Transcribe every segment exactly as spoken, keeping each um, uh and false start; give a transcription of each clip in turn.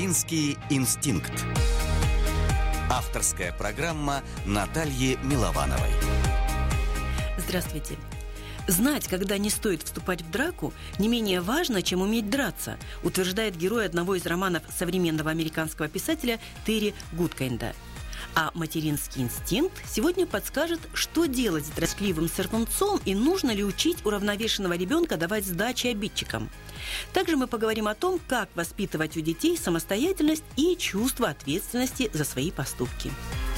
Материнский инстинкт. Авторская программа Натальи Миловановой. Здравствуйте. Знать, когда не стоит вступать в драку, не менее важно, чем уметь драться, утверждает герой одного из романов современного американского писателя Терри Гудкайнда. А материнский инстинкт сегодня подскажет, что делать с тоскливым сорванцом и нужно ли учить уравновешенного ребенка давать сдачи обидчикам. Также мы поговорим о том, как воспитывать у детей самостоятельность и чувство ответственности за свои поступки.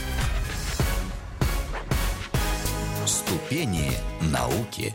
Ступени науки.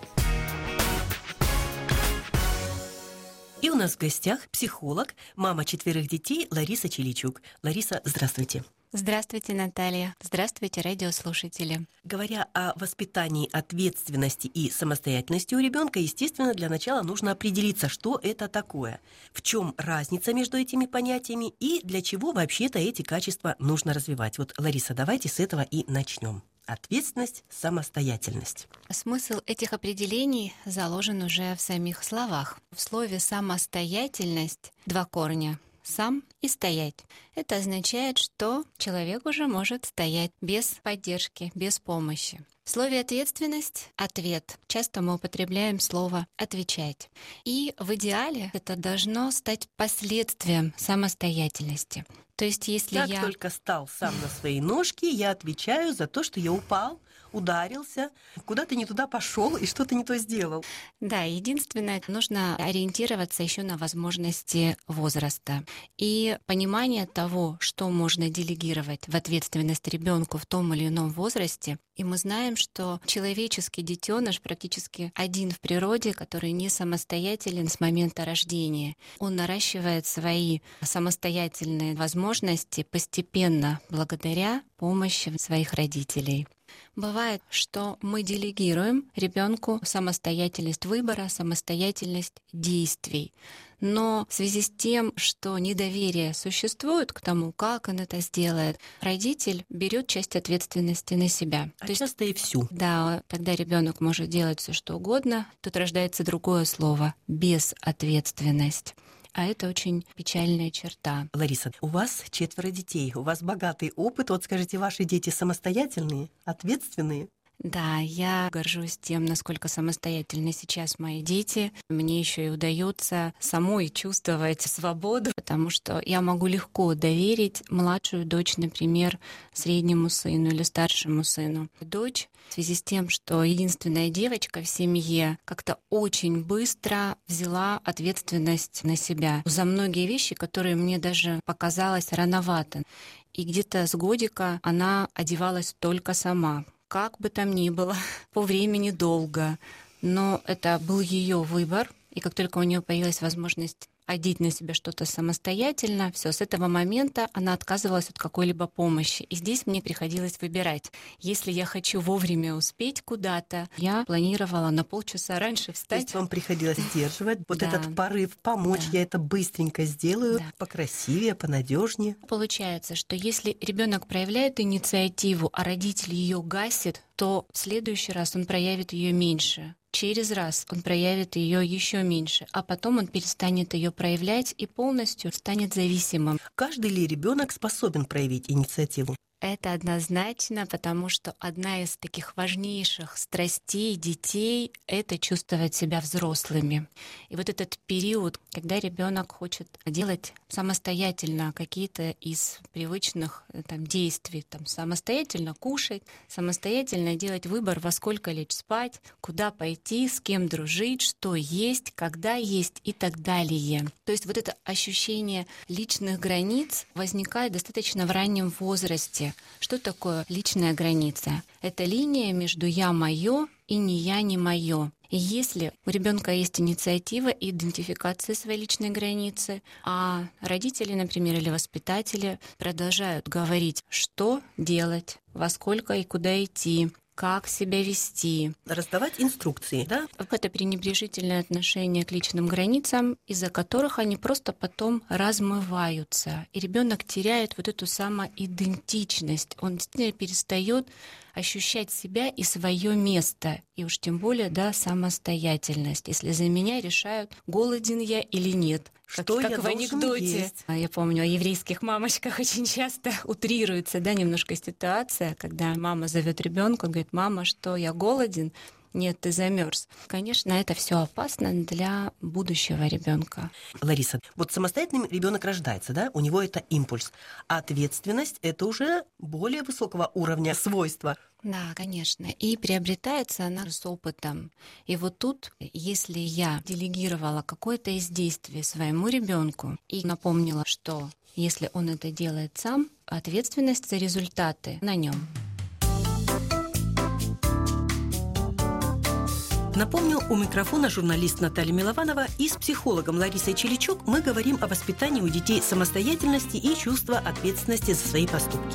И у нас в гостях психолог, мама четверых детей Лариса Чиличук. Лариса, здравствуйте. Здравствуйте, Наталья. Здравствуйте, радиослушатели. Говоря о воспитании ответственности и самостоятельности у ребенка, естественно, для начала нужно определиться, что это такое, в чем разница между этими понятиями и для чего вообще-то эти качества нужно развивать. Вот, Лариса, давайте с этого и начнем. Ответственность, самостоятельность. Смысл этих определений заложен уже в самих словах. В слове «самостоятельность» два корня — «сам» и «стоять». Это означает, что человек уже может стоять без поддержки, без помощи. В слове «ответственность» — «ответ». Часто мы употребляем слово «отвечать». И в идеале это должно стать последствием самостоятельности. То есть если как я... только стал сам на свои ножки, я отвечаю за то, что я упал, ударился, куда-то не туда пошел и что-то не то сделал. Да, единственное, нужно ориентироваться еще на возможности возраста и понимание того, что можно делегировать в ответственность ребенку в том или ином возрасте. И мы знаем, что человеческий детеныш практически один в природе, который не самостоятелен с момента рождения. Он наращивает свои самостоятельные возможности постепенно благодаря помощи своих родителей. Бывает, что мы делегируем ребенку самостоятельность выбора, самостоятельность действий. Но в связи с тем, что недоверие существует к тому, как он это сделает, родитель берет часть ответственности на себя. А То часто есть, и всю. Да, тогда ребенок может делать все, что угодно. Тут рождается другое слово — безответственность. А это очень печальная черта. Лариса, у вас четверо детей, у вас богатый опыт. Вот скажите, ваши дети самостоятельные, ответственные? Да, я горжусь тем, насколько самостоятельны сейчас мои дети. Мне еще и удается самой чувствовать свободу, потому что я могу легко доверить младшую дочь, например, среднему сыну или старшему сыну. Дочь, в связи с тем, что единственная девочка в семье, как-то очень быстро взяла ответственность на себя за многие вещи, которые мне даже показалось рановато. И где-то с годика она одевалась только сама. Как бы там ни было, по времени долго, но это был ее выбор, и как только у нее появилась возможность одеть на себя что-то самостоятельно, все, с этого момента она отказывалась от какой-либо помощи. И здесь мне приходилось выбирать. Если я хочу вовремя успеть куда-то, я планировала на полчаса раньше встать. То есть вам приходилось сдерживать вот да. этот порыв помочь, да. я это быстренько сделаю, да. покрасивее, понадежнее. Получается, что если ребенок проявляет инициативу, а родитель ее гасит, то в следующий раз он проявит ее меньше. Через раз он проявит ее еще меньше, а потом он перестанет ее проявлять и полностью станет зависимым. Каждый ли ребенок способен проявить инициативу? Это однозначно, потому что одна из таких важнейших страстей детей — это чувствовать себя взрослыми. И вот этот период, когда ребенок хочет делать самостоятельно какие-то из привычных там, действий, там, самостоятельно кушать, самостоятельно делать выбор, во сколько лечь спать, куда пойти, с кем дружить, что есть, когда есть и так далее. То есть вот это ощущение личных границ возникает достаточно в раннем возрасте. Что такое личная граница? Это линия между «я моё» и «не я, не моё». И если у ребенка есть инициатива и идентификация своей личной границы, а родители, например, или воспитатели продолжают говорить, что делать, во сколько и куда идти, как себя вести. Раздавать инструкции, да? Это пренебрежительное отношение к личным границам, из-за которых они просто потом размываются. И ребенок теряет вот эту самоидентичность. Он действительно перестает ощущать себя и свое место, и уж тем более, да, самостоятельность. Если за меня решают, голоден я или нет, Что как, я как в должен анекдоте. есть? Я помню, о еврейских мамочках очень часто утрируется, да, немножко ситуация, когда мама зовет ребенка, говорит: мама, что, я голоден? Нет, ты замерз. Конечно, это все опасно для будущего ребенка. Лариса, вот самостоятельный ребенок рождается, да, у него это импульс, а ответственность это уже более высокого уровня свойства. Да, конечно. И приобретается она с опытом. И вот тут, если я делегировала какое-то из действий своему ребенку и напомнила, что если он это делает сам, ответственность за результаты на нем. Напомню, у микрофона журналист Наталья Милованова, и с психологом Ларисой Челичук мы говорим о воспитании у детей самостоятельности и чувства ответственности за свои поступки.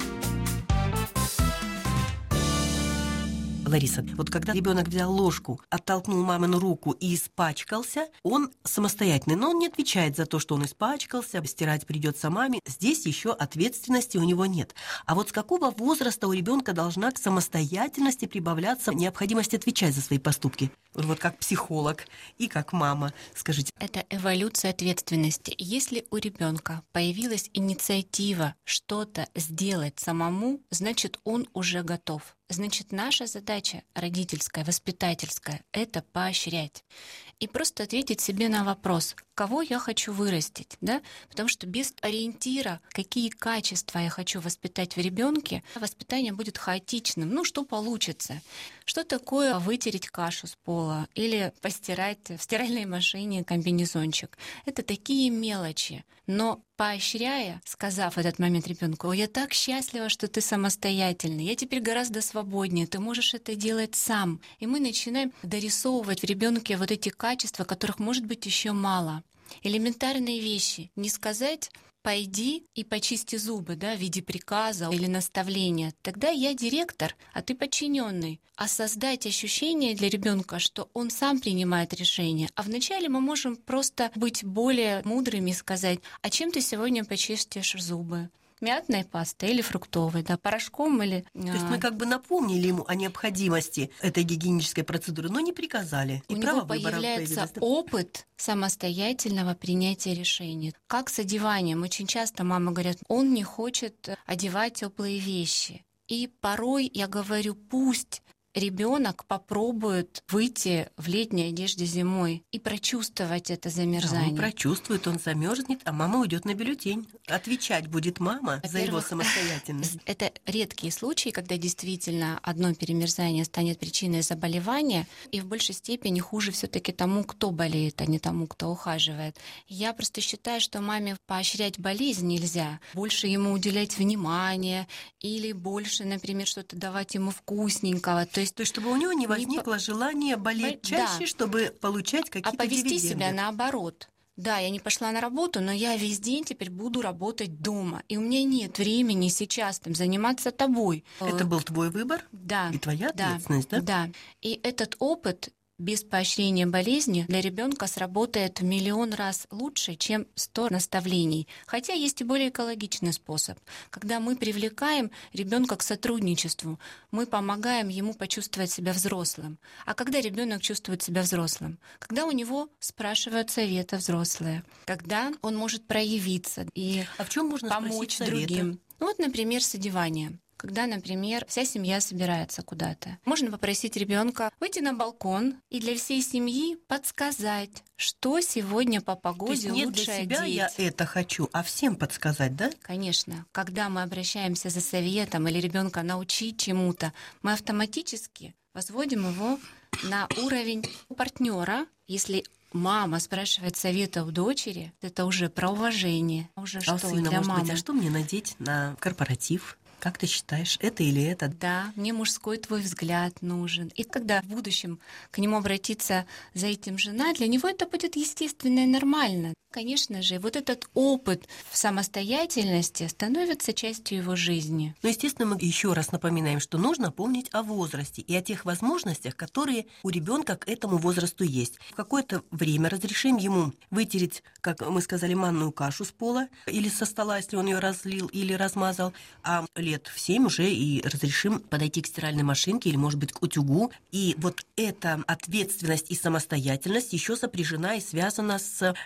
Лариса, вот когда ребенок взял ложку, оттолкнул мамину руку и испачкался, он самостоятельный, но он не отвечает за то, что он испачкался, стирать придется маме. Здесь еще ответственности у него нет. А вот с какого возраста у ребенка должна к самостоятельности прибавляться необходимость отвечать за свои поступки? Вот как психолог и как мама, скажите. Это эволюция ответственности. Если у ребенка появилась инициатива что-то сделать самому, значит, он уже готов. Значит, наша задача родительская, воспитательская — это поощрять. И просто ответить себе на вопрос, кого я хочу вырастить, да? Потому что без ориентира, какие качества я хочу воспитать в ребенке, воспитание будет хаотичным. Ну, что получится? Что такое вытереть кашу с пола или постирать в стиральной машине комбинезончик? Это такие мелочи. Но поощряя, сказав в этот момент ребенку: «Я так счастлива, что ты самостоятельный, я теперь гораздо свободнее, ты можешь это делать сам». И мы начинаем дорисовывать в ребенке вот эти качества, которых может быть еще мало. Элементарные вещи. Не сказать: пойди и почисти зубы, да, в виде приказа или наставления. Тогда я директор, а ты подчиненный. А создать ощущение для ребенка, что он сам принимает решение. А вначале мы можем просто быть более мудрыми и сказать: а чем ты сегодня почистишь зубы? Мятной пастой или фруктовой, да, порошком или... То есть мы как бы напомнили ему о необходимости этой гигиенической процедуры, но не приказали. У и него появляется опыт самостоятельного принятия решений. Как с одеванием. Очень часто мамы говорят: он не хочет одевать теплые вещи. И порой я говорю: пусть ребенок попробует выйти в летней одежде зимой и прочувствовать это замерзание. Да, он прочувствует, он замерзнет, а мама уйдет на бюллетень. Отвечать будет мама за его самостоятельность. Это редкие случаи, когда действительно одно перемерзание станет причиной заболевания, и в большей степени хуже все-таки тому, кто болеет, а не тому, кто ухаживает. Я просто считаю, что маме поощрять болезнь нельзя, больше ему уделять внимание или больше, например, что-то давать ему вкусненького. То есть То есть, чтобы у него не возникло не... желание болеть чаще, да. чтобы получать какие-то А повести дивиденды. себя наоборот. Да, я не пошла на работу, но я весь день теперь буду работать дома. И у меня нет времени сейчас там заниматься тобой. Это был твой выбор? Да. И твоя да, ответственность, да? Да. И этот опыт без поощрения болезни для ребенка сработает в миллион раз лучше, чем сто наставлений. Хотя есть и более экологичный способ. Когда мы привлекаем ребенка к сотрудничеству, мы помогаем ему почувствовать себя взрослым. А когда ребенок чувствует себя взрослым? Когда у него спрашивают совета взрослые, когда он может проявиться и а в чем можно помочь другим. Ну, вот, например, с одеванием. Когда, например, вся семья собирается куда-то. Можно попросить ребенка выйти на балкон и для всей семьи подсказать, что сегодня по погоде лучше одеть. То есть не для себя я это хочу, а всем подсказать, да? Конечно. Когда мы обращаемся за советом или ребенка научить чему-то, мы автоматически возводим его на уровень партнера. Если мама спрашивает совета у дочери, это уже про уважение. Уже а что сына, для может мамы. быть, а что мне надеть на корпоратив? Как ты считаешь, это или это? Да, мне мужской твой взгляд нужен. И когда в будущем к нему обратится за этим жена, для него это будет естественно и нормально. Конечно же, вот этот опыт в самостоятельности становится частью его жизни. Но, естественно, мы еще раз напоминаем, что нужно помнить о возрасте и о тех возможностях, которые у ребенка к этому возрасту есть. В какое-то время разрешим ему вытереть, как мы сказали, манную кашу с пола или со стола, если он ее разлил или размазал, а лет в семь уже и разрешим подойти к стиральной машинке или, может быть, к утюгу. И вот эта ответственность и самостоятельность еще сопряжена и связана с безопасностью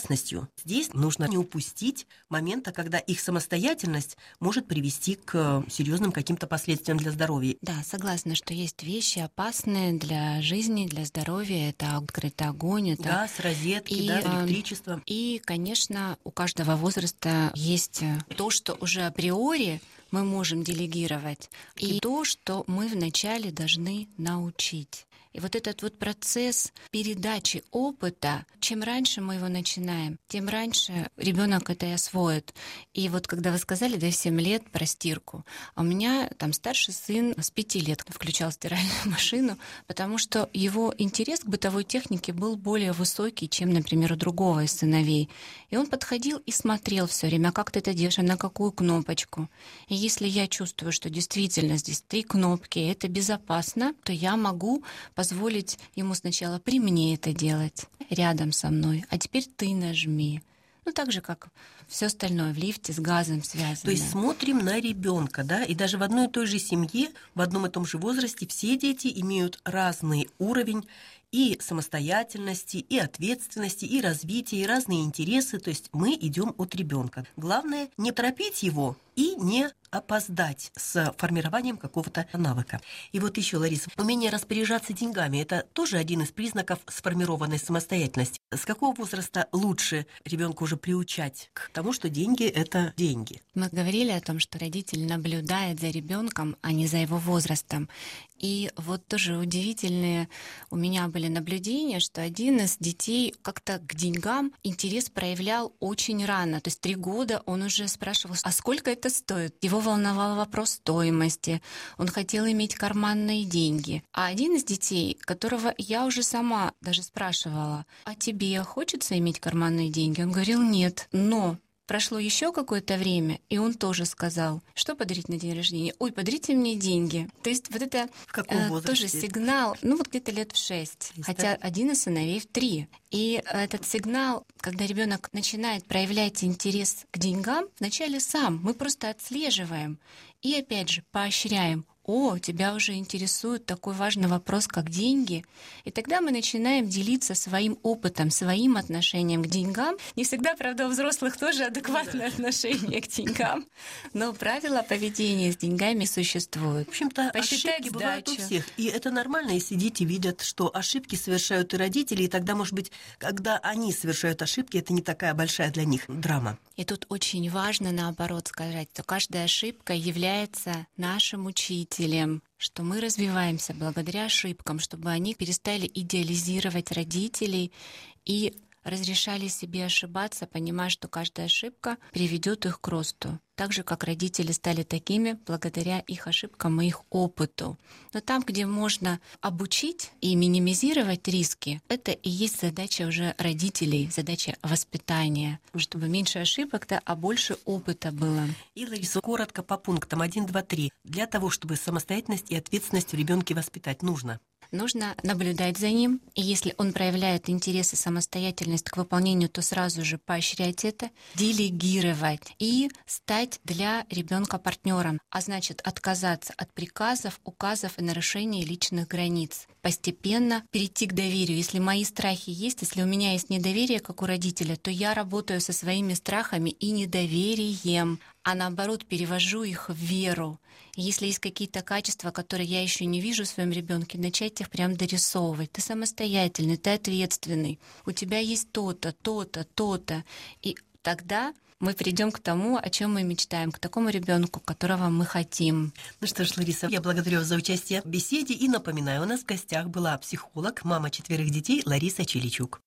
ответственностью. Здесь нужно не упустить момента, когда их самостоятельность может привести к серьезным каким-то последствиям для здоровья. Да, согласна, что есть вещи опасные для жизни, для здоровья. Это открытый огонь, это газ, розетки, и, да, электричество. И, конечно, у каждого возраста есть то, что уже априори мы можем делегировать, и то, что мы вначале должны научить. И вот этот вот процесс передачи опыта, чем раньше мы его начинаем, тем раньше ребенок это и освоит. И вот когда вы сказали, да, семь лет про стирку, а у меня там старший сын с пяти лет включал стиральную машину, потому что его интерес к бытовой технике был более высокий, чем, например, у другого из сыновей. И он подходил и смотрел все время, как ты это делаешь, на какую кнопочку. И если я чувствую, что действительно здесь три кнопки, это безопасно, то я могу позволить ему сначала при мне это делать, рядом со мной, а теперь ты нажми. Ну, так же, как все остальное в лифте с газом связано. То есть смотрим на ребенка, да, и даже в одной и той же семье, в одном и том же возрасте все дети имеют разный уровень и самостоятельности, и ответственности, и развития, и разные интересы. То есть мы идем от ребенка. Главное не торопить его и не опоздать с формированием какого-то навыка. И вот еще, Лариса, умение распоряжаться деньгами – это тоже один из признаков сформированной самостоятельности. С какого возраста лучше ребенка уже приучать к тому, что деньги – это деньги? Мы говорили о том, что родитель наблюдает за ребенком, а не за его возрастом. И вот тоже удивительные у меня были наблюдения, что один из детей как-то к деньгам интерес проявлял очень рано. То есть три года он уже спрашивал, а сколько это стоит? Его волновал вопрос стоимости. Он хотел иметь карманные деньги. А один из детей, которого я уже сама даже спрашивала, а тебе хочется иметь карманные деньги? Он говорил, нет. Но прошло еще какое-то время, и он тоже сказал, что подарить на день рождения? Ой, подарите мне деньги. То есть вот это э, тоже сигнал, ну вот где-то лет в шесть, есть, хотя да? Один из сыновей в три. И этот сигнал, когда ребенок начинает проявлять интерес к деньгам, вначале сам, мы просто отслеживаем и опять же поощряем. О, тебя уже интересует такой важный вопрос, как деньги. И тогда мы начинаем делиться своим опытом, своим отношением к деньгам. Не всегда, правда, у взрослых тоже адекватное отношение к деньгам. Но правила поведения с деньгами существуют. В общем-то, посчитать ошибки сдачу. Бывают у всех. И это нормально, если дети видят, что ошибки совершают и родители. И тогда, может быть, когда они совершают ошибки, это не такая большая для них драма. И тут очень важно, наоборот, сказать, что каждая ошибка является нашим учителем, что мы развиваемся благодаря ошибкам, чтобы они перестали идеализировать родителей и разрешали себе ошибаться, понимая, что каждая ошибка приведет их к росту. Так же, как родители стали такими благодаря их ошибкам и их опыту. Но там, где можно обучить и минимизировать риски, это и есть задача уже родителей, задача воспитания, чтобы меньше ошибок-то, а больше опыта было. И, Лариса, коротко по пунктам один, два, три. Для того, чтобы самостоятельность и ответственность в ребенке воспитать, нужно Нужно наблюдать за ним, и если он проявляет интерес и самостоятельность к выполнению, то сразу же поощрять это, делегировать и стать для ребенка партнером, а значит отказаться от приказов, указов и нарушения личных границ. Постепенно перейти к доверию. Если мои страхи есть, если у меня есть недоверие, как у родителя, то я работаю со своими страхами и недоверием, а наоборот перевожу их в веру. Если есть какие-то качества, которые я еще не вижу в своем ребенке, начать их прям дорисовывать. Ты самостоятельный, ты ответственный, у тебя есть то-то, то-то, то-то. И тогда мы придем к тому, о чем мы мечтаем, к такому ребенку, которого мы хотим. Ну что ж, Лариса, я благодарю вас за участие в беседе и напоминаю, у нас в гостях была психолог, мама четверых детей Лариса Чиличук.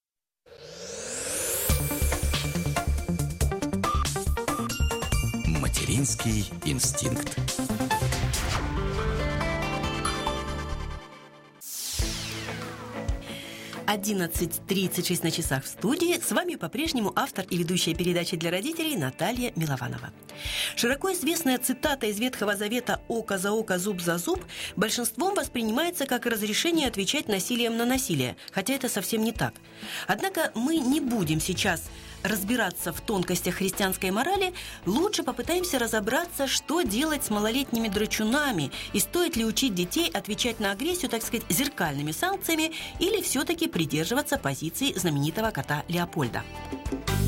Материнский инстинкт. одиннадцать тридцать шесть на часах в студии. С вами по-прежнему автор и ведущая передачи для родителей Наталья Милованова. Широко известная цитата из Ветхого Завета «Око за око, зуб за зуб» большинством воспринимается как разрешение отвечать насилием на насилие, хотя это совсем не так. Однако мы не будем сейчас разбираться в тонкостях христианской морали, лучше попытаемся разобраться, что делать с малолетними драчунами и стоит ли учить детей отвечать на агрессию, так сказать, зеркальными санкциями или все-таки придерживаться позиции знаменитого кота Леопольда.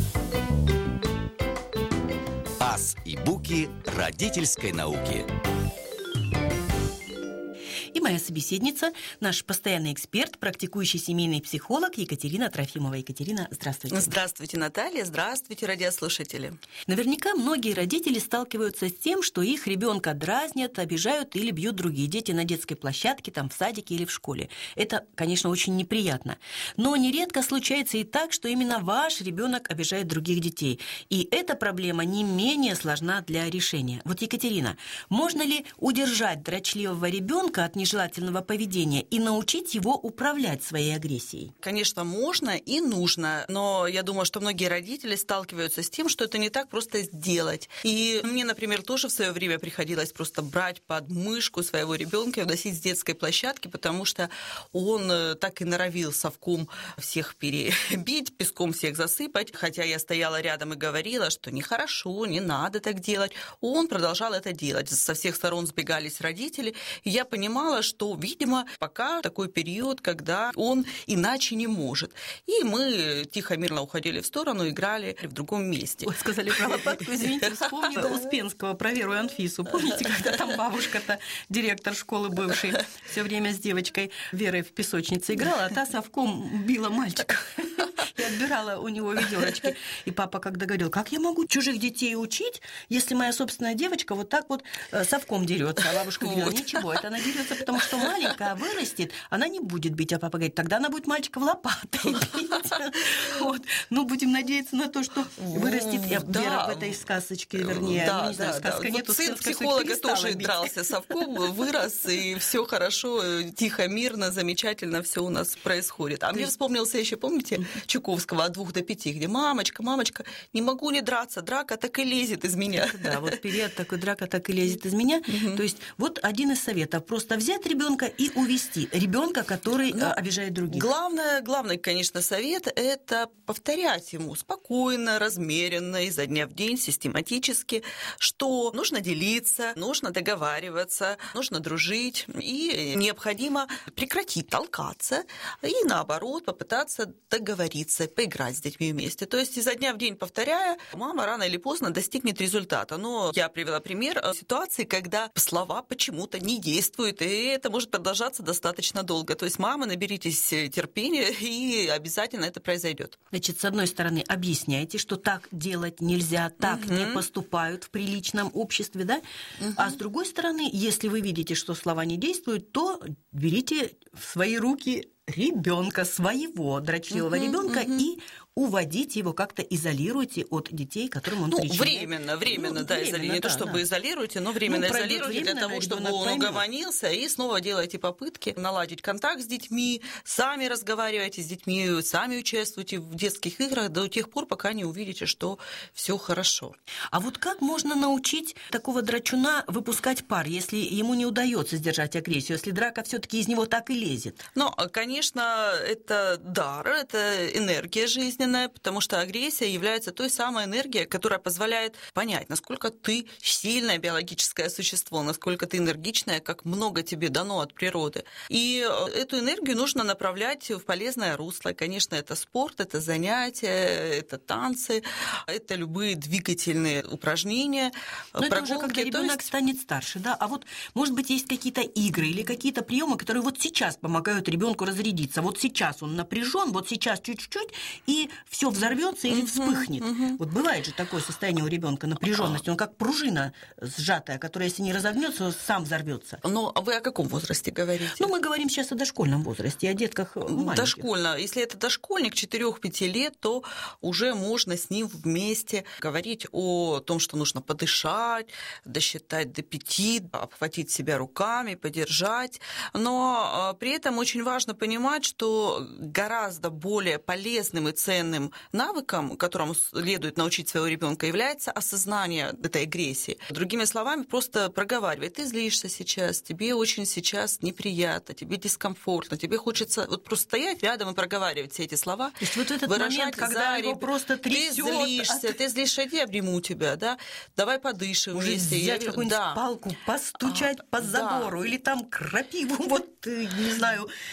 Азбуки родительской науки. И моя собеседница, наш постоянный эксперт, практикующий семейный психолог Екатерина Трофимова. Екатерина, здравствуйте. Здравствуйте, Наталья. Здравствуйте, радиослушатели. Наверняка многие родители сталкиваются с тем, что их ребенка дразнят, обижают или бьют другие дети на детской площадке, там, в садике или в школе. Это, конечно, очень неприятно. Но нередко случается и так, что именно ваш ребенок обижает других детей. И эта проблема не менее сложна для решения. Вот, Екатерина, можно ли удержать дрочливого ребенка от нежелательного поведения и научить его управлять своей агрессией? Конечно, можно и нужно, но я думаю, что многие родители сталкиваются с тем, что это не так просто сделать. И мне, например, тоже в свое время приходилось просто брать под мышку своего ребенка и уносить с детской площадки, потому что он так и норовил совком всех перебить, песком всех засыпать, хотя я стояла рядом и говорила, что нехорошо, не надо так делать. Он продолжал это делать. Со всех сторон сбегались родители, и я понимала, что, видимо, пока такой период, когда он иначе не может. И мы тихо-мирно уходили в сторону, играли в другом месте. Вот сказали про лопатку, извините, вспомнила Успенского про Веру и Анфису. Помните, когда там бабушка-то, директор школы бывший, все время с девочкой Верой в песочнице играла, а та совком била мальчика и отбирала у него ведерочки. И папа когда говорил, как я могу чужих детей учить, если моя собственная девочка вот так вот совком дерется? А бабушка говорила, ничего, это она дерется, потому что маленькая вырастет, она не будет бить. А папа говорит, тогда она будет мальчика в лопатой бить. Вот. Ну, будем надеяться на то, что вырастет да. Вера в этой сказочке, вернее, да, ну, не знаю, да, сказка да. нет, Вот сын психолога тоже бить. Дрался совком, вырос, и все хорошо, тихо, мирно, замечательно все у нас происходит. А мне вспомнился еще, помните, Чуковского от двух до пяти, где мамочка, мамочка, не могу не драться, драка так и лезет из меня. Да, вот период такой, драка так и лезет из меня. Угу. То есть вот один из советов, просто взять ребенка и увести ребенка, который Но обижает других. Главное, главный, конечно, совет – это повторять ему спокойно, размеренно, изо дня в день, систематически, что нужно делиться, нужно договариваться, нужно дружить, и необходимо прекратить толкаться и, наоборот, попытаться договориться, поиграть с детьми вместе. То есть изо дня в день повторяя, мама рано или поздно достигнет результата. Но я привела пример ситуации, когда слова почему-то не действуют, и это может продолжаться достаточно долго. То есть, мама, наберитесь терпения, и обязательно это произойдет. Значит, с одной стороны, объясняйте, что так делать нельзя, так угу. не поступают в приличном обществе, да? Угу. А с другой стороны, если вы видите, что слова не действуют, то берите в свои руки ребенка, своего дрочливого угу, ребенка угу. и уводите его, как-то изолируйте от детей, которым он ну, причиняет. Временно, временно, ну, да, временно, изолируйте. Не да, то, чтобы да. изолируйте, но временно ну, изолируйте для того, чтобы он поймет. Угомонился, и снова делайте попытки наладить контакт с детьми, сами разговаривайте с детьми, сами участвуйте в детских играх до тех пор, пока не увидите, что все хорошо. А вот как можно научить такого драчуна выпускать пар, если ему не удается сдержать агрессию, если драка все-таки из него так и лезет? Ну, конечно, это дар, это энергия жизни, потому что агрессия является той самой энергией, которая позволяет понять, насколько ты сильное биологическое существо, насколько ты энергичное, как много тебе дано от природы. И эту энергию нужно направлять в полезное русло. И, конечно, это спорт, это занятия, это танцы, это любые двигательные упражнения, но прогулки. Это уже когда ребенок есть... станет старше, да? А вот, может быть, есть какие-то игры или какие-то приемы, которые вот сейчас помогают ребенку разрядиться. Вот сейчас он напряжен, вот сейчас чуть-чуть, и все взорвется или вспыхнет. Uh-huh, uh-huh. Вот бывает же такое состояние у ребенка напряженности. Он как пружина сжатая, которая, если не разогнется, сам взорвется. Ну, а вы о каком возрасте говорите? Ну, мы говорим сейчас о дошкольном возрасте, о детках маленьких. Дошкольно. Если это дошкольник четыре-пять лет, то уже можно с ним вместе говорить о том, что нужно подышать, досчитать до пяти, обхватить себя руками, подержать. Но при этом очень важно понимать, что гораздо более полезным и ценным навыком, которому следует научить своего ребенка, является осознание этой агрессии. Другими словами, просто проговаривай. Ты злишься сейчас, тебе очень сейчас неприятно, тебе дискомфортно, тебе хочется вот просто стоять рядом и проговаривать все эти слова. То есть вот этот момент, когда его просто трясёт. Ты злишься, от... ты злишься, я обниму тебя, да? Давай подышим Может, вместе. взять я... какую-нибудь да. палку, постучать а, по забору, да. или там крапиву, вот, не знаю, да.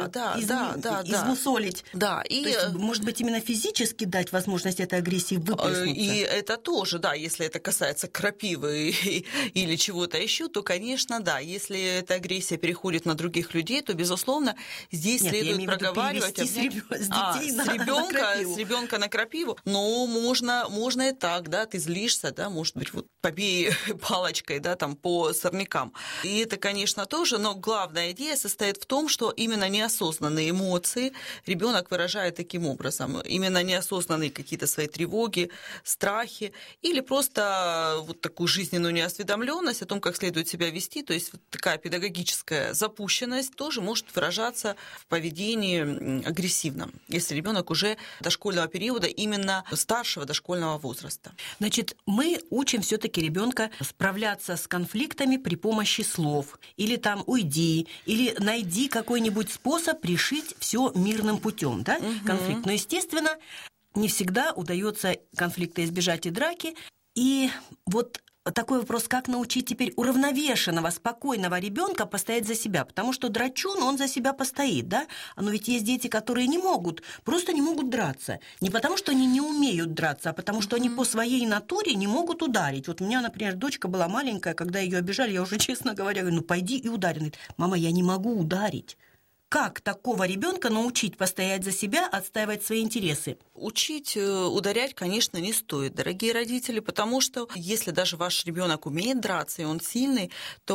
да, да, из, да, да, измусолить. Да, и... То есть, может быть, именно физически дать возможность этой агрессии выплеснуться? И это тоже, да, если это касается крапивы или чего-то еще, то, конечно, да, если эта агрессия переходит на других людей, то, безусловно, здесь Нет, следует проговаривать... С, реб... с, а, детей с, на, ребенка, на с ребенка на крапиву. Но можно, можно и так, да, ты злишься, да, может быть, вот побей палочкой, да, там, по сорнякам. И это, конечно, тоже, но главная идея состоит в том, что именно неосознанные эмоции ребенок выражает таким образом. Именно неосознанные какие-то свои тревоги, страхи или просто вот такую жизненную неосведомленность о том, как следует себя вести, то есть вот такая педагогическая запущенность тоже может выражаться в поведении агрессивном, если ребенок уже дошкольного периода, именно старшего дошкольного возраста. Значит, мы учим все-таки ребенка справляться с конфликтами при помощи слов. Или там уйди, или найди какой-нибудь способ решить все мирным путем, да, угу. конфликт. Но, естественно, не всегда удается конфликта избежать и драки. И вот такой вопрос, как научить теперь уравновешенного, спокойного ребенка постоять за себя? Потому что драчун, он за себя постоит, да? Но ведь есть дети, которые не могут, просто не могут драться. Не потому, что они не умеют драться, а потому, что они по своей натуре не могут ударить. Вот у меня, например, дочка была маленькая, когда ее обижали, я уже, честно говоря, говорю, ну пойди и ударь. Она говорит, мама, я не могу ударить. Как такого ребенка научить постоять за себя, отстаивать свои интересы? Учить ударять, конечно, не стоит, дорогие родители, потому что если даже ваш ребенок умеет драться, и он сильный,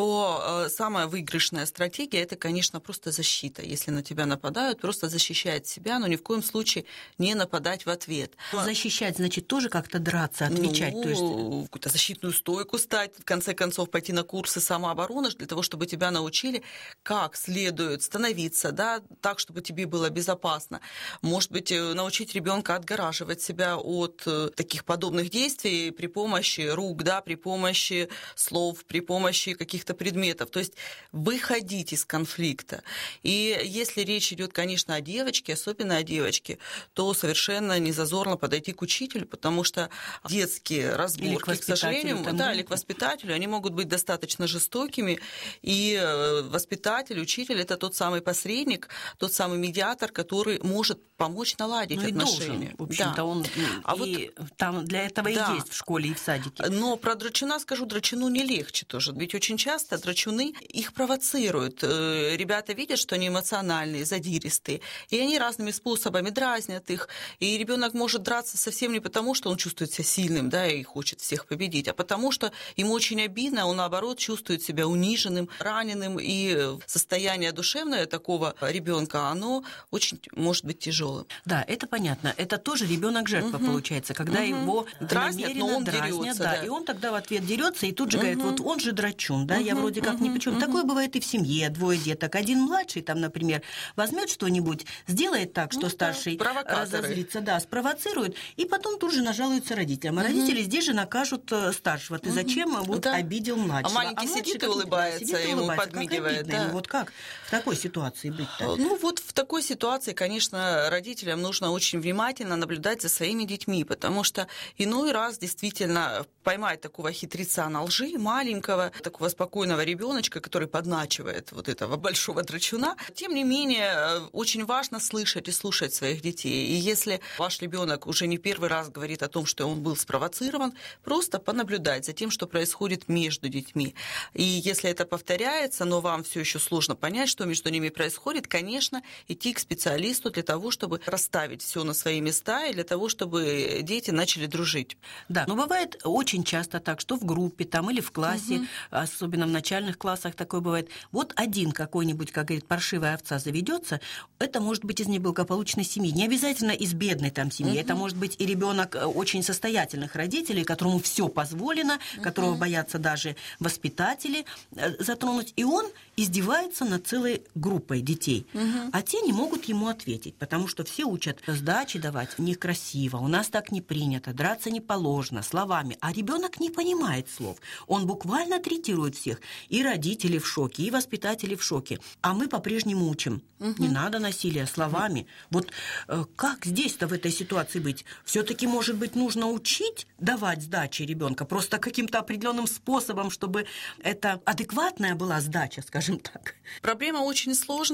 то самая выигрышная стратегия – это, конечно, просто защита. Если на тебя нападают, просто защищать себя, но ни в коем случае не нападать в ответ. Защищать, значит, тоже как-то драться, отвечать? Ну, то есть... какую-то защитную стойку стать, в конце концов, пойти на курсы самообороны, для того, чтобы тебя научили, как следует становиться, да, так, чтобы тебе было безопасно. Может быть, научить ребенка отгораживать себя от таких подобных действий при помощи рук, да, при помощи слов, при помощи каких-то предметов. То есть выходить из конфликта. И если речь идет, конечно, о девочке, особенно о девочке, то совершенно не зазорно подойти к учителю, потому что детские разборки, к сожалению, там, да, или к воспитателю, они могут быть достаточно жестокими, и воспитатель, учитель – это тот самый посредник, тот самый медиатор, который может помочь наладить ну, отношения. Должен, в общем-то, да. он а и вот, там для этого да. и есть в школе и в садике. Но про драчуна скажу, драчуну не легче тоже. Ведь очень часто драчуны их провоцируют. Ребята видят, что они эмоциональные, задиристые, и они разными способами дразнят их. И ребенок может драться совсем не потому, что он чувствует себя сильным, да, и хочет всех победить, а потому что ему очень обидно, он наоборот чувствует себя униженным, раненым, и состояние душевное такого ребенка, оно очень может быть тяжелым. Да, это понятно. Это тоже ребенок-жертва угу. получается, когда угу. его дразнят, но он дразнят, дерется, да, да. и он тогда в ответ дерется и тут же угу. говорит, вот он же драчун, да, угу. я вроде как угу. ни при чем. Угу. Такое бывает и в семье, двое деток. Один младший, там, например, возьмет что-нибудь, сделает так, что ну, старший да. разозлится, да, спровоцирует, и потом тут же нажалуются родителям. А угу. родители здесь же накажут старшего. Ты зачем угу. вот, да. обидел младшего? А маленький а сидит и улыбается, сидит и ему улыбается. Подмигивает. Да. Ему. Вот как в такой ситуации быть-то? Ну вот в такой ситуации, конечно, родителям нужно очень внимательно наблюдать за своими детьми, потому что иной раз действительно поймать такого хитреца на лжи, маленького, такого спокойного ребеночка, который подначивает вот этого большого драчуна. Тем не менее, очень важно слышать и слушать своих детей. И если ваш ребенок уже не первый раз говорит о том, что он был спровоцирован, просто понаблюдать за тем, что происходит между детьми. И если это повторяется, но вам все еще сложно понять, что между ними происходит, конечно, идти к специалисту для того, чтобы расставить все на свои места и для того, чтобы дети начали дружить. Да, но бывает очень часто так, что в группе там или в классе, угу. особенно в начальных классах такое бывает. Вот один какой-нибудь, как говорит, паршивая овца заведется, это может быть из неблагополучной семьи, не обязательно из бедной там семьи, угу. это может быть и ребенок очень состоятельных родителей, которому все позволено, угу. которого боятся даже воспитатели затронуть, и он издевается над целой группой детей, угу. а те не могут ему ответить, потому что все учат сдачи давать некрасиво, у нас так не принято, драться не положено, словами, а ребенок не понимает слов, он буквально третирует всех, и родители в шоке, и воспитатели в шоке, а мы по-прежнему учим, угу. не надо насилия, словами. Вот э, как здесь-то в этой ситуации быть? Все-таки, может быть, нужно учить давать сдачи ребенка просто каким-то определенным способом, чтобы это адекватная была сдача, скажем так. Проблема очень сложная.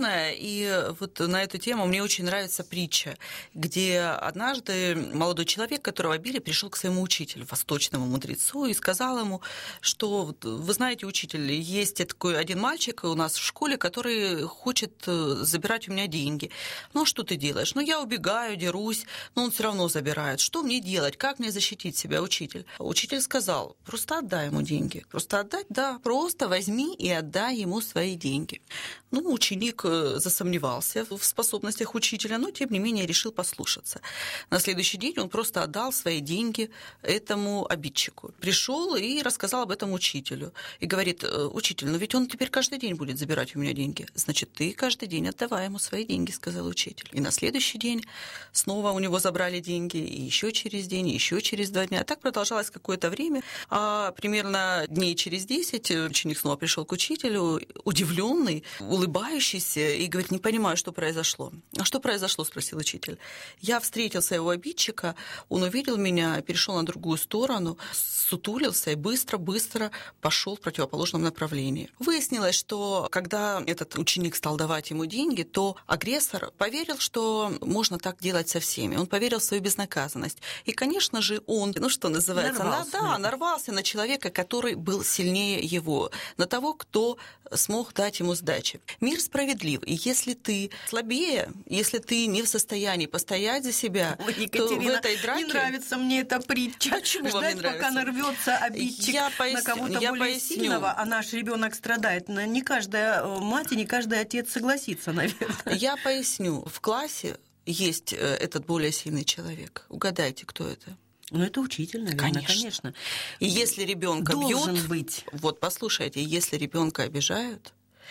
традиционная, и вот на эту тему мне очень нравится притча, где однажды молодой человек, которого били, пришел к своему учителю, восточному мудрецу, и сказал ему, что, вы знаете, учитель, есть такой один мальчик у нас в школе, который хочет забирать у меня деньги. Ну, что ты делаешь? Ну, я убегаю, дерусь, но он все равно забирает. Что мне делать? Как мне защитить себя, учитель? Учитель сказал, просто отдай ему деньги. Просто отдать? Да, просто возьми и отдай ему свои деньги. Ну, ученик засомневался в способностях учителя, но, тем не менее, решил послушаться. На следующий день он просто отдал свои деньги этому обидчику. Пришел и рассказал об этом учителю. И говорит, учитель, ну ведь он теперь каждый день будет забирать у меня деньги. Значит, ты каждый день отдавай ему свои деньги, сказал учитель. И на следующий день снова у него забрали деньги, и еще через день, и еще через два дня. Так продолжалось какое-то время. А примерно дней через десять ученик снова пришел к учителю, удивленный, улыбающийся, и говорит, не понимаю, что произошло. А что произошло, спросил учитель. Я встретил своего обидчика, он увидел меня, перешел на другую сторону, сутулился и быстро-быстро пошел в противоположном направлении. Выяснилось, что когда этот ученик стал давать ему деньги, то агрессор поверил, что можно так делать со всеми. Он поверил в свою безнаказанность. И, конечно же, он, ну что называется, нарвался, на, да, нарвался на человека, который был сильнее его, на того, кто смог дать ему сдачи. Мир справедлив, и если ты слабее, если ты не в состоянии постоять за себя, Ой, то в этой драке... не нравится мне эта притча. Почему вам не Ждать, нравится? пока нарвется обидчик Я на поясню, кого-то я более поясню. сильного, а наш ребенок страдает. Не каждая мать и не каждый отец согласится, наверное. Я поясню. В классе есть этот более сильный человек. Угадайте, кто это? Ну, это учитель, наверное, Конечно. конечно. И если ребенка Должен бьют, быть. вот послушайте, если ребенка обижают,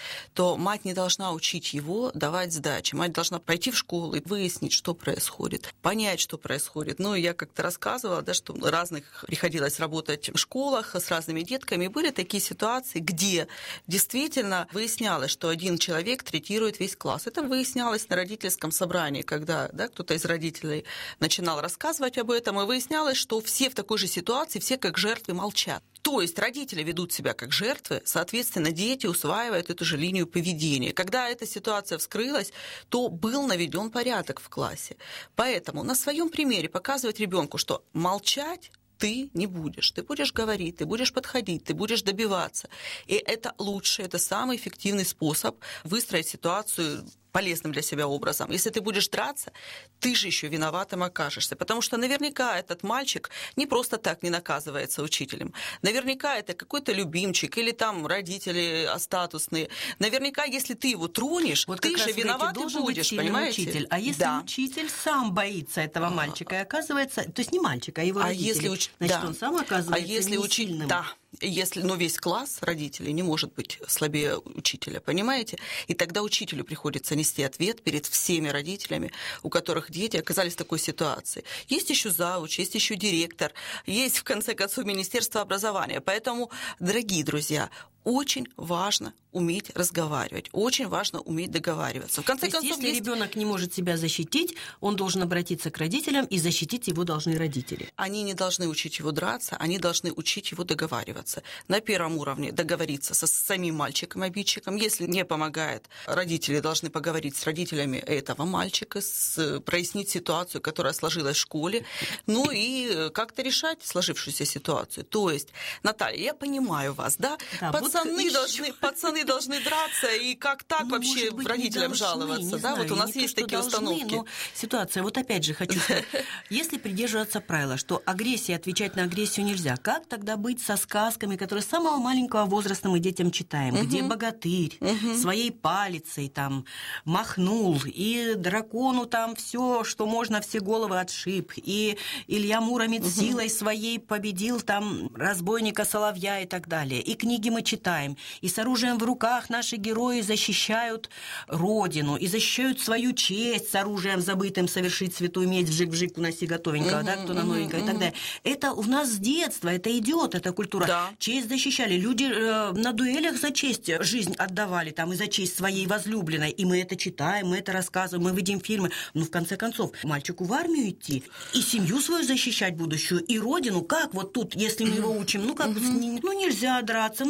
то мать не должна учить его давать сдачи. Мать должна пойти в школу и выяснить, что происходит, понять, что происходит. Ну, я как-то рассказывала, да, что разных приходилось работать в школах с разными детками. Были такие ситуации, где действительно выяснялось, что один человек третирует весь класс. Это выяснялось на родительском собрании, когда, да, кто-то из родителей начинал рассказывать об этом, и выяснялось, что все в такой же ситуации, все как жертвы молчат. То есть родители ведут себя как жертвы, соответственно, дети усваивают эту же линию поведения. Когда эта ситуация вскрылась, то был наведен порядок в классе. Поэтому на своем примере показывать ребенку, что молчать ты не будешь. Ты будешь говорить, ты будешь подходить, ты будешь добиваться. И это лучше, это самый эффективный способ выстроить ситуацию полезным для себя образом. Если ты будешь драться, ты же еще виноватым окажешься. Потому что наверняка этот мальчик не просто так не наказывается учителем. Наверняка это какой-то любимчик или там родители статусные. Наверняка, если ты его тронешь, вот ты же раз, виноват должен и будешь, быть сильный понимаете? Учитель. А если да. учитель сам боится этого мальчика и оказывается... То есть не мальчика, а его а родители. если уч... Значит, да. он сам оказывается а если не учи... сильным. Да. Если, ну, весь класс родителей не может быть слабее учителя, понимаете? И тогда учителю приходится нести ответ перед всеми родителями, у которых дети оказались в такой ситуации. Есть еще завуч, есть еще директор, есть, в конце концов, Министерство образования. Поэтому, дорогие друзья, очень важно уметь разговаривать, очень важно уметь договариваться. В конце То есть, концов, если есть... ребенок не может себя защитить, он должен обратиться к родителям, и защитить его должны родители. Они не должны учить его драться, они должны учить его договариваться. На первом уровне договориться со самим мальчиком-обидчиком. Если не помогает, родители должны поговорить с родителями этого мальчика, с... прояснить ситуацию, которая сложилась в школе, ну и как-то решать сложившуюся ситуацию. То есть, Наталья, я понимаю вас, да? Да, пацаны, вот должны, пацаны должны драться, и как так ну, вообще быть, родителям должны, жаловаться? Да? Знаю, Вот у нас не есть то, такие должны, установки. Но ситуация, вот опять же хочу сказать, если придерживаться правила, что агрессия, отвечать на агрессию нельзя, как тогда быть со сказками, которые с самого маленького возраста мы детям читаем, угу. где богатырь угу. своей палицей там махнул, и дракону там все, что можно, все головы отшиб, и Илья Муромец угу. силой своей победил там разбойника Соловья и так далее. И книги мы читаем, и с оружием в руках наши герои защищают родину, и защищают свою честь с оружием забытым совершить святую месть, вжик-вжик, уноси готовенького, угу, да, кто на новенького угу, и так далее. Это у нас с детства, это идет, эта культура. Да. Честь защищали. Люди э, на дуэлях за честь жизнь отдавали, там, и за честь своей возлюбленной. И мы это читаем, мы это рассказываем, мы видим фильмы. Ну, в конце концов, мальчику в армию идти, и семью свою защищать будущую, и родину. Как вот тут, если мы его учим, ну, как, угу. ну, нельзя драться, ну, надо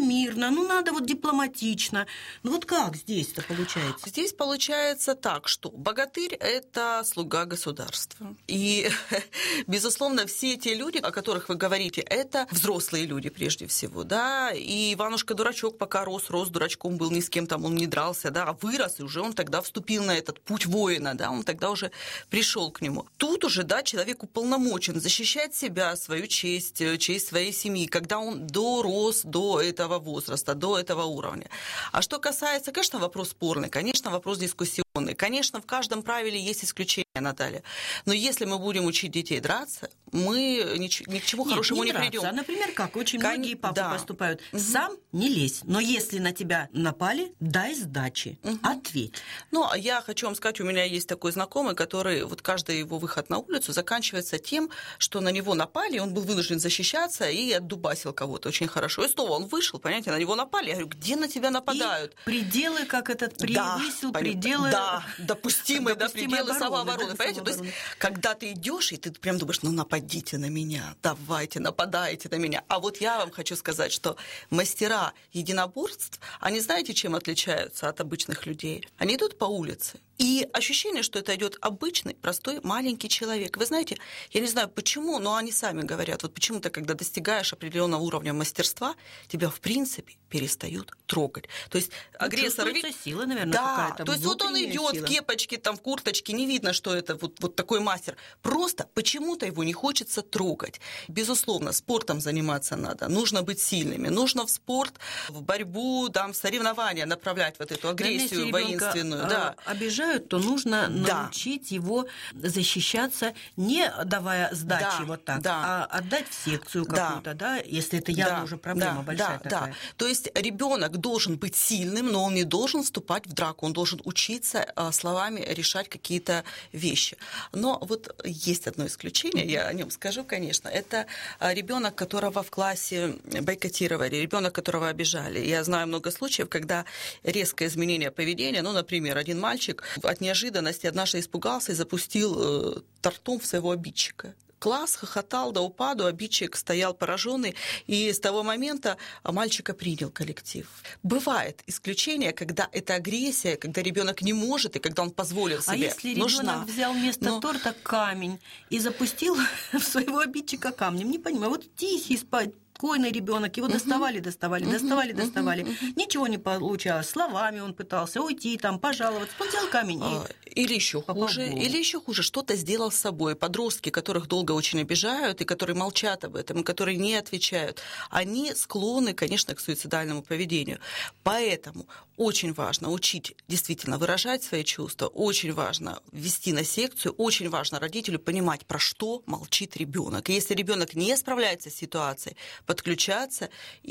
мирно, ну надо вот дипломатично. Ну вот как здесь-то получается? Здесь получается так, что богатырь – это слуга государства. И, безусловно, все те люди, о которых вы говорите, это взрослые люди прежде всего, да, и Иванушка-дурачок пока рос, рос дурачком, был ни с кем там, он не дрался, да, а вырос, и уже он тогда вступил на этот путь воина, да, он тогда уже пришел к нему. Тут уже, да, человек уполномочен защищать себя, свою честь, честь своей семьи, когда он дорос до этого возраста, до этого уровня. А что касается, конечно, вопрос спорный, конечно, вопрос дискуссионный, конечно, в каждом правиле есть исключения, Наталья, но если мы будем учить детей драться, мы ни, ни к чему Нет, хорошему не, не драться, придем. А, например, как очень Кон... многие папы да. поступают. Сам не лезь, но если на тебя напали, дай сдачи, угу. ответь. Ну, я хочу вам сказать, у меня есть такой знакомый, который, вот каждый его выход на улицу заканчивается тем, что на него напали, он был вынужден защищаться и отдубасил кого-то очень хорошо. И снова он вышел, понимаете, на него напали. Я говорю, где на тебя нападают? И пределы, как этот превысил, да, пределы... Да, допустимые, да, пределы обороны, самообороны. Да, понимаете, самообороны. То есть, когда ты идешь, и ты прям думаешь, ну, нападите на меня, давайте, нападайте на меня. А вот я вам хочу сказать, что мастера единоборств, они знаете, чем отличаются от обычных людей? Они идут по улице. И ощущение, что это идет обычный, простой, маленький человек. Вы знаете, я не знаю почему, но они сами говорят, вот почему-то, когда достигаешь определенного уровня мастерства, тебя, в принципе, перестают трогать. То есть ну, агрессор... Чувствуется сила, наверное, да, какая-то. То есть вот он идет в кепочке, там, в курточке, не видно, что это вот, вот такой мастер. Просто почему-то его не хочется трогать. Безусловно, спортом заниматься надо, нужно быть сильными, нужно в спорт, в борьбу, там, в соревнования направлять вот эту агрессию воинственную. Да. Обижают, то нужно да. научить его защищаться, не давая сдачи да. вот так, да. а отдать в секцию какую-то, да, да если это явно да. уже проблема да. большая да. такая. Да. То есть ребенок должен быть сильным, но он не должен вступать в драку, он должен учиться словами решать какие-то вещи. Но вот есть одно исключение, я о нем скажу, конечно. Это ребенок, которого в классе бойкотировали, ребенок, которого обижали. Я знаю много случаев, когда резкое изменение поведения, ну, например, один мальчик от неожиданности однажды испугался и запустил тортом в своего обидчика. Класс хохотал до упаду, обидчик стоял пораженный, и с того момента мальчика принял коллектив. Бывает исключение, когда это агрессия, когда ребенок не может, и когда он позволил себе. А если ребенок нужна. взял вместо Но... торта камень и запустил в своего обидчика камнем? Не понимаю, вот тихий спать. Койный ребенок, его доставали, доставали, доставали, доставали. Ничего не получалось. Словами он пытался уйти, там, пожаловаться. Он взял камень и... Или еще хуже, или еще хуже, что-то сделал с собой. Подростки, которых долго очень обижают, и которые молчат об этом, и которые не отвечают, они склонны, конечно, к суицидальному поведению. Поэтому очень важно учить действительно выражать свои чувства, очень важно ввести на секцию, очень важно родителю понимать, про что молчит ребенок. И если ребенок не справляется с ситуацией, подключаться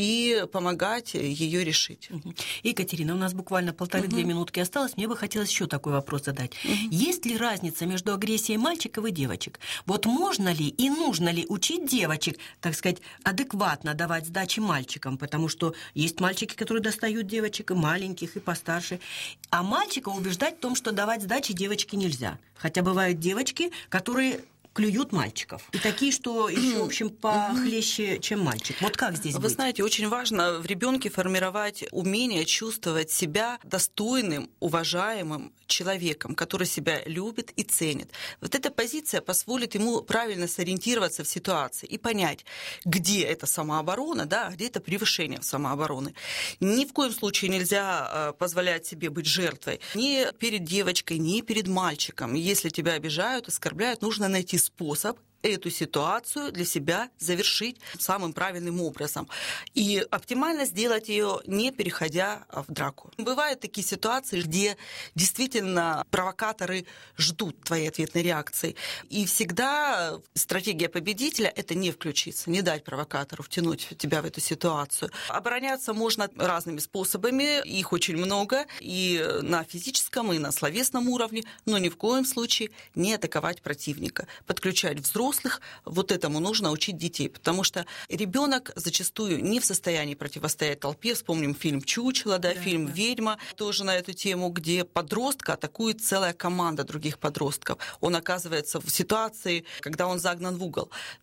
и помогать ее решить. Екатерина, у нас буквально полторы-две угу. минутки осталось. Мне бы хотелось еще такой вопрос задать. Угу. Есть ли разница между агрессией мальчиков и девочек? Вот можно ли и нужно ли учить девочек, так сказать, адекватно давать сдачи мальчикам? Потому что есть мальчики, которые достают девочек, и маленьких, и постарше. А мальчика убеждать в том, что давать сдачи девочке нельзя. Хотя бывают девочки, которые... клюют мальчиков. И такие, что еще, в общем, похлеще, чем мальчик. Вот как здесь Вы быть? знаете, очень важно в ребенке формировать умение чувствовать себя достойным, уважаемым человеком, который себя любит и ценит. Вот эта позиция позволит ему правильно сориентироваться в ситуации и понять, где это самооборона, да, где это превышение самообороны. Ни в коем случае нельзя позволять себе быть жертвой ни перед девочкой, ни перед мальчиком. Если тебя обижают, оскорбляют, нужно найти способ эту ситуацию для себя завершить самым правильным образом. И оптимально сделать ее, не переходя в драку. Бывают такие ситуации, где действительно провокаторы ждут твоей ответной реакции. И всегда стратегия победителя – это не включиться, не дать провокатору втянуть тебя в эту ситуацию. Обороняться можно разными способами, их очень много, и на физическом, и на словесном уровне, но ни в коем случае не атаковать противника, подключать взрослых. Вот этому нужно учить детей, потому что ребенок зачастую не в состоянии противостоять толпе. Вспомним фильм «Чучело», да, да, фильм да. «Ведьма», тоже на эту тему, где подростка атакует целая команда других подростков. Он оказывается в ситуации, когда он загнан в угол. То есть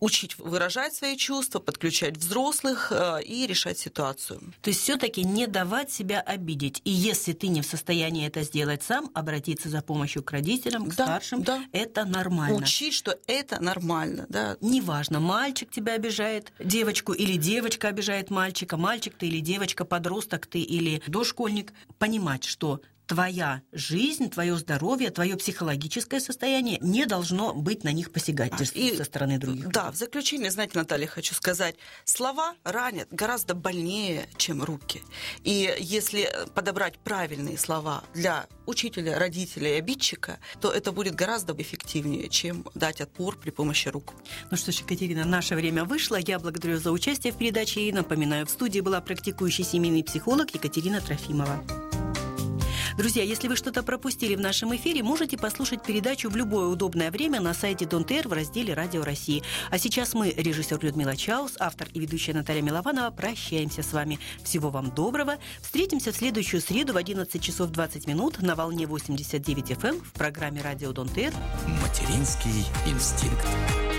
учить выражать свои чувства, подключать взрослых и решать ситуацию. То есть все-таки не давать себя обидеть. И если ты не в состоянии это сделать сам, обратиться за помощью к родителям, к да, старшим, да. это нормально. Учить, что это нормально. Да. Неважно, мальчик тебя обижает, девочку, или девочка обижает мальчика, мальчик ты или девочка, подросток ты или дошкольник. Понимать, что твоя жизнь, твое здоровье, твое психологическое состояние не должно быть на них посягательств и, со стороны других. Да, в заключение, знаете, Наталья, хочу сказать, слова ранят гораздо больнее, чем руки. И если подобрать правильные слова для учителя, родителя и обидчика, то это будет гораздо эффективнее, чем дать отпор при помощи рук. Ну что ж, Екатерина, наше время вышло. Я благодарю за участие в передаче и напоминаю, в студии была практикующий семейный психолог Екатерина Трофимова. Друзья, если вы что-то пропустили в нашем эфире, можете послушать передачу в любое удобное время на сайте Донт.р в разделе «Радио России». А сейчас мы, режиссер Людмила Чаус, автор и ведущая Наталья Милованова, прощаемся с вами. Всего вам доброго. Встретимся в следующую среду в одиннадцать часов двадцать минут на волне восемьдесят девять эф эм в программе «Радио Донт.р». Материнский инстинкт.